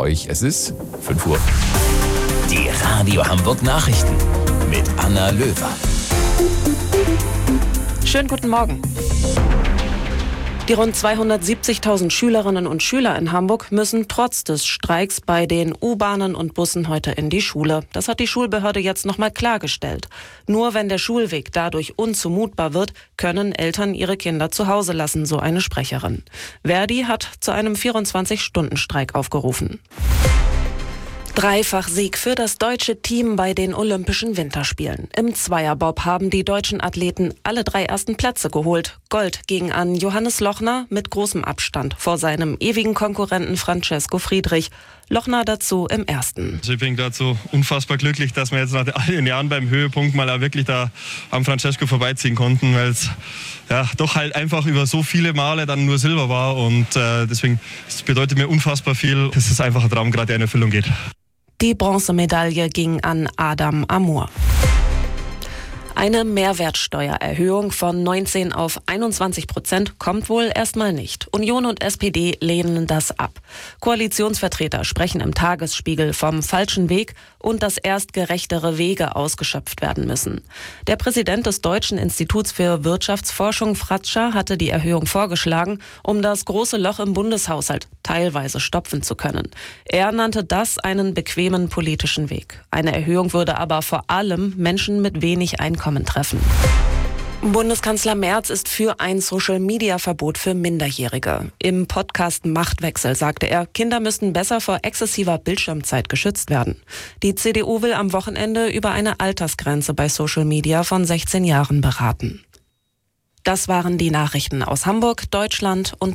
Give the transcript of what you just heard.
euch. Es ist 5 Uhr. Die Radio Hamburg Nachrichten mit Anna Löwer. Schönen guten Morgen. Die rund 270.000 Schülerinnen und Schüler in Hamburg müssen trotz des Streiks bei den U-Bahnen und Bussen heute in die Schule. Das hat die Schulbehörde jetzt nochmal klargestellt. Nur wenn der Schulweg dadurch unzumutbar wird, können Eltern ihre Kinder zu Hause lassen, so eine Sprecherin. Verdi hat zu einem 24-Stunden-Streik aufgerufen. Dreifach-Sieg für das deutsche Team bei den Olympischen Winterspielen. Im Zweierbob haben die deutschen Athleten alle 3 ersten Plätze geholt. Gold ging an Johannes Lochner mit großem Abstand vor seinem ewigen Konkurrenten Francesco Friedrich. Lochner dazu im ersten. Also ich bin gerade so unfassbar glücklich, dass wir jetzt nach all den Jahren beim Höhepunkt mal auch wirklich da am Francesco vorbeiziehen konnten, weil es ja doch halt einfach über so viele Male dann nur Silber war und deswegen das bedeutet mir unfassbar viel. Es ist einfach ein Traum, gerade der in Erfüllung geht. Die Bronzemedaille ging an Adam Amour. Eine Mehrwertsteuererhöhung von 19 auf 21% kommt wohl erstmal nicht. Union und SPD lehnen das ab. Koalitionsvertreter sprechen im Tagesspiegel vom falschen Weg und dass erst gerechtere Wege ausgeschöpft werden müssen. Der Präsident des Deutschen Instituts für Wirtschaftsforschung, Fratscher, hatte die Erhöhung vorgeschlagen, um das große Loch im Bundeshaushalt teilweise stopfen zu können. Er nannte das einen bequemen politischen Weg. Eine Erhöhung würde aber vor allem Menschen mit wenig Einkommen treffen. Bundeskanzler Merz ist für ein Social-Media-Verbot für Minderjährige. Im Podcast Machtwechsel sagte er, Kinder müssten besser vor exzessiver Bildschirmzeit geschützt werden. Die CDU will am Wochenende über eine Altersgrenze bei Social Media von 16 Jahren beraten. Das waren die Nachrichten aus Hamburg, Deutschland und